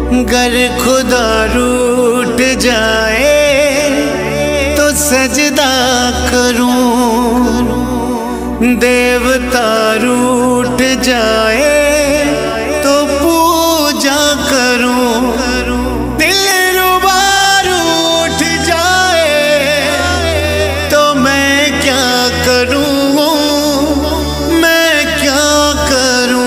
गर खुदा रूठ जाए तो सजदा करूं, देवता रूठ जाए तो पूजा करूं, दिलरुबा रूठ जाए तो मैं क्या करूं, मैं क्या करूं।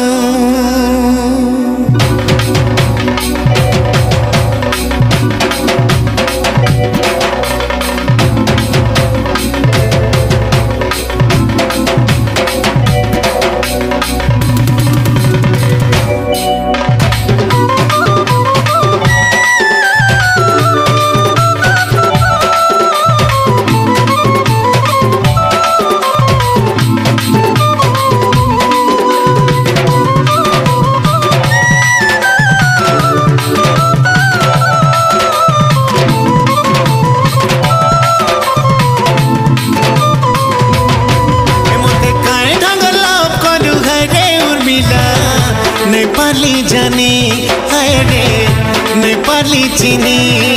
नेपाली जानी है रे नेपाली चीनी,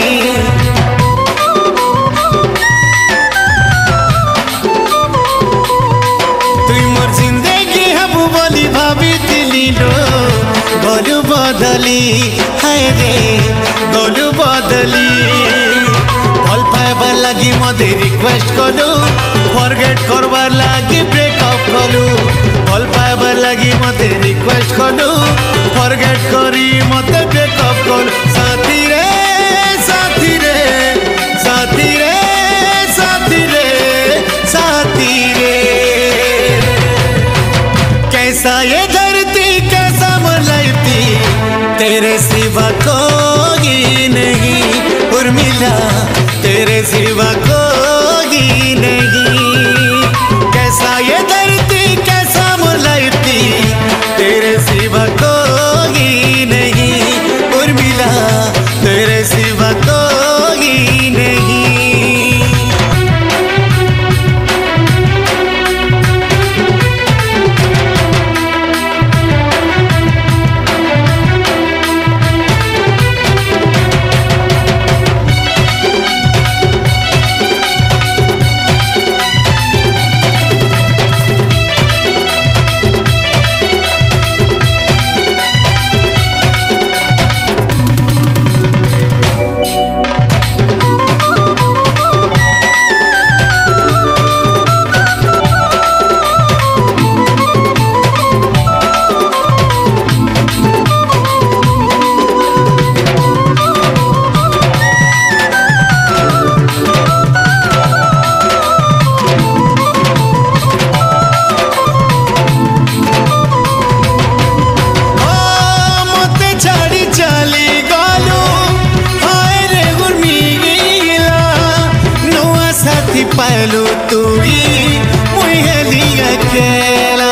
तुई मोर जिंदगी हबु बोली भाभी दिली लो, गोलू बदली है रे गोलू बदली। भल पाइबार लगी मते रिक्वेस्ट कलु, फॉरगेट करबार लगी ब्रेकअप कलु, भल पाइबार लगी मते रिक्वेस्ट कलु, फॉरगेट करी मते ब्रेकअप कलु। साथी रे साथी रे साथी रे साथी रे साथी रे, कैसा ये धरती कैसा मलती, तेरे सिवा कोई नहीं उर्मिला, तेरे सिवा कोई नहीं। कैसा ये धरती कैसा मलती, तेरे सिवा कोई नहीं उर्मिला, तेरे सिवा कोई नहीं। पालू तुई मुझे लिया अकेला,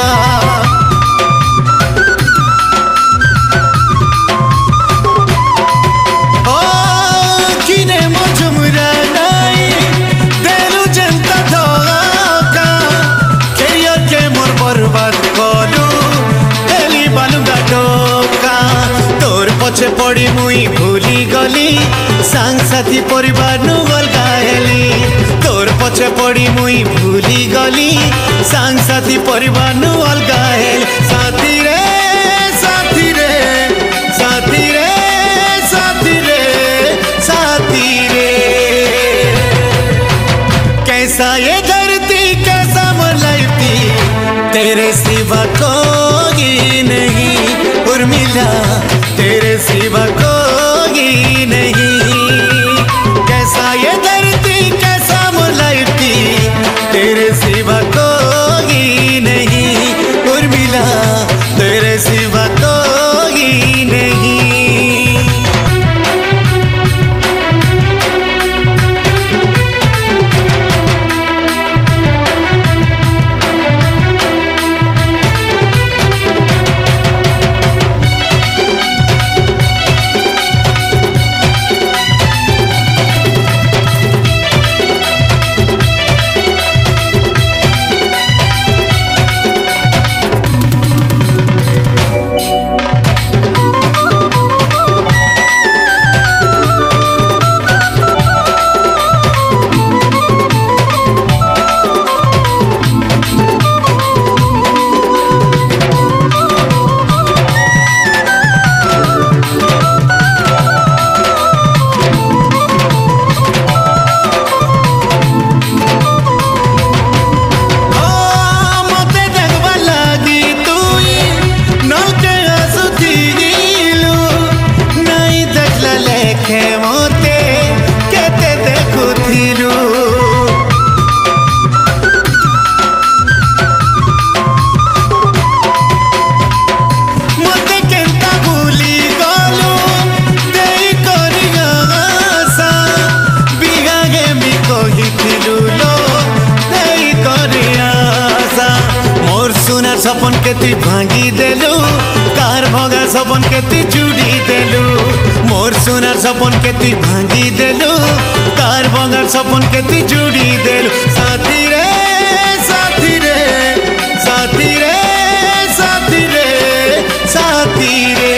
ओ किने मुझुमरा नहीं देलू जनता धोखा, कैरियर के मोर बर्बाद कलू हेली बालुगा टोका। तोर पछे पड़ी मुई भूली गली, सांग साथी परिवार नु अलगा हेली, तोर पछे पड़ी मुई भूली गली, सांग साथी परिवार नु अलगा हेली। साथी रे साथी रे साथी रे साथी रे साथी रे, कैसा ये धरती कैसा मलती, तेरे सिवा कोई नहीं उर्मिला, तेरे सिवा कोई नहीं। कैसा ये धरती कैसा मलती, तेरे सिवा कोई नहीं उर्मिला, भांगी देलु कार भगा सपन के ती चूड़ी देलु मोर सोनार सपन के ती भांगी देलु कार भगा सपन के ती चूड़ी देलु साथी रे साथी रे साथी रे साथी रे साथी रे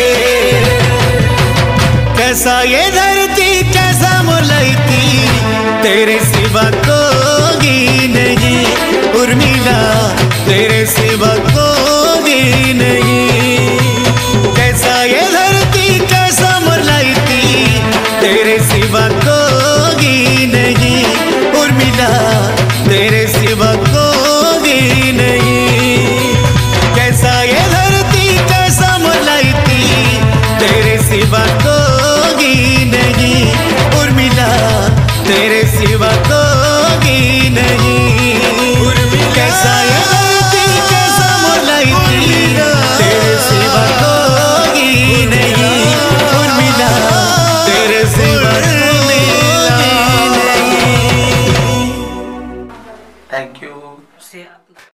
कैसा ये धरती कैसा मुलायती तेरे सिवा कोई नहीं उर्मिला तेरे सिवा कोई नहीं कैसा ये धरती कैसा मुलायती तेरे सिवा कोई नहीं उर्मिला तेरे सिवा कोई नहीं कैसा ये धरती कैसा मुलायती तेरे सिवा कोई नहीं उर्मिला तेरे सिवा कोई नहीं कैसा ये धरती कैसा मुलायती तेरे सिवा कोई नहीं उर्मिला तेरे सिवा कोई नहीं। Thank you.